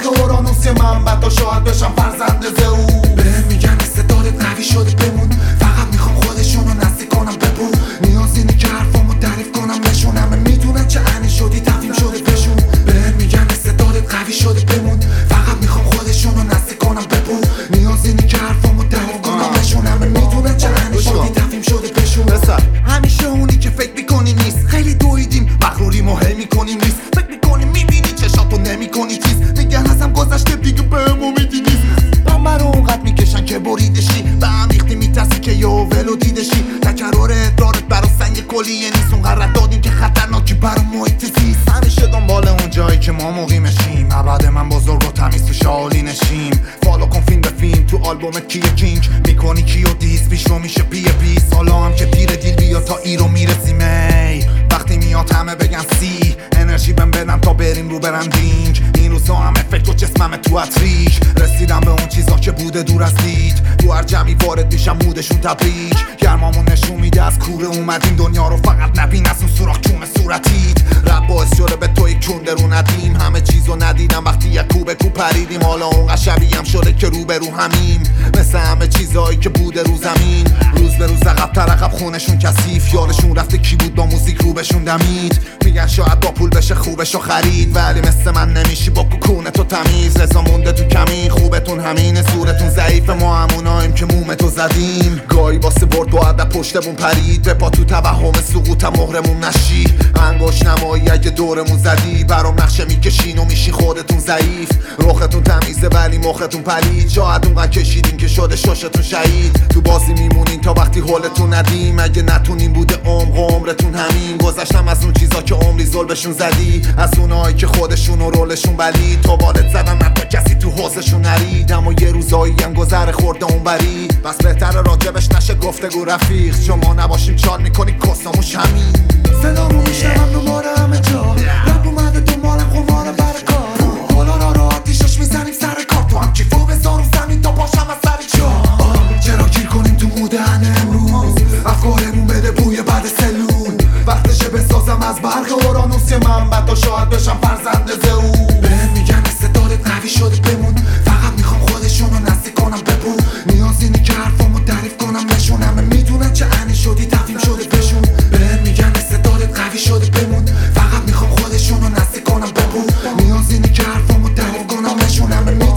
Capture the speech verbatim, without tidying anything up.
برق اورانوس منبع تا شاید بشم فرزند زئو. بهم میگن استعدادت قوی شده بمون، فقط میخوام خودشونو نزدیک کنم ببون. نیازی اینه که حرفامو تعریف کنم نشون، همه میدونن چه عنی شدی تفهیم شده بهشون. بهم میگن استعدادت قوی شده بمون، فقط میخوام خودشونو نزدیک کنم ببون. نیازی اینه که حرفامو تعریف کنم نشون، همه میدونن چه عنی شدی تفهیم شده بهشون. همیشه اونی که فکر میکنی نیست، خیلی دویدیم مغروری مهم میکنیم نیست. فکر میکنی میبینی چشاتو نمیکنی چیز، میگن ازم گذشته دیگه بهم امیدی نیست. بمبر اونقدر میکشن که بریدشی، به هم ریختی میترسی که یه ولو دیدشی. تکرار ادرارت برا سنگ کلیه نیست، اونقدر دادیم که خطرناکی برا محیط زیست. همیشه دنبال اون جایی که ما مقیمشیم، ابد من بزرگ و تمیز تو شالی نشیم. فالو کن فیلم به فیلم تو آلبومت کیه کینگ، میکنی کیو دیس پیش رو میشه پیه پیس. حالا هم که پیر دیل بیا تا ایرو میرسیم. ای وقتی میاد همه بگن سی، انرژی بهم بدم تا بریم رو برندینگ. این روزا همه فکر و جسمم تو اتریک، رسیدم به اون چیزا که بوده دور از دید. تو هر جمعی وارد میشم مودشون تبریک، گرمامون نشون میده از کوره اومدیم. دنیا رو فقط نبین از اون سوراخ چون صورتیت. رب باعث شده به تو یک کون درون ندیم، همه چیزو ندیدم وقتی یک کوبه کو پریدیم. حالا اون شبیه هم شده که رو به رو همیم، مثل همه چیزایی که بوده رو زمین. روز به روز عقب تر عقب خونشون کثیف، یادشون رفته کی بود با موزیک رو بهشون دمید. میگن شاید با پول بشه خوبشو خرید، ولی مثل من نمیشی با کوکونه تو تمیز. رضا مونده تو کمی خوبتون همینه، صورتون ضعیف ما هموناییم که مومتو زدیم. گاهی واسه برد با عدد پشتمون پرید، به پا تو توهم سقوطم مهرمون نشی. انگوش نمایی اگه دورمون زدی، برام نقشه میکشین و میشی خودتون ضعیف. رختون تمیزه ولی مختون پلید، شاید اونقدر کشیدین که شده ششتون شهید. تو بازی میمونین تا وقتی حالتون ندیم، اگه نتونین بوده عمق و عمرتون همین. گذشتم از اون چیزا که عمری زلبشون زدی، از اونایی که خودشون و رولشون بلید. تا والد زدن حتی کسی تو حوزشون نرید، اما یه روزایی هم گذر خورده اون بری. بس بهتره راجبش نشه گفتگو رفیق، شما نباشیم چال میکنی کساموش همین. صدامو میشنم دوباره همه جا، رب اومده دنبالم خماره برای کار. حالا را را آتیشش میزنیم سر کار، تو هم کیفو بذار رو زمین تا باشم از سر جا. چرا گیر کنیم تو مودن امروز، افکارمون بده بوی بعد سلول. وقتشه بسازم از برق اورانوس منبع تا شاید بشم فرزند زئو. بهم میگن استعدادت قوی شده بمون، فقط میخوام خودشونو نزدیک کنم ببون. نیازی اینه که حرفامو تعریف کنم نشون، همه میدونن چه عنی شدی تفهیم شده بهشون. بهم میگن استعدادت قوی شده بمون، فقط میخوام خودشونو نزدیک کنم ببون. نیازی اینه که حرفامو تعریف کنم نشون، همه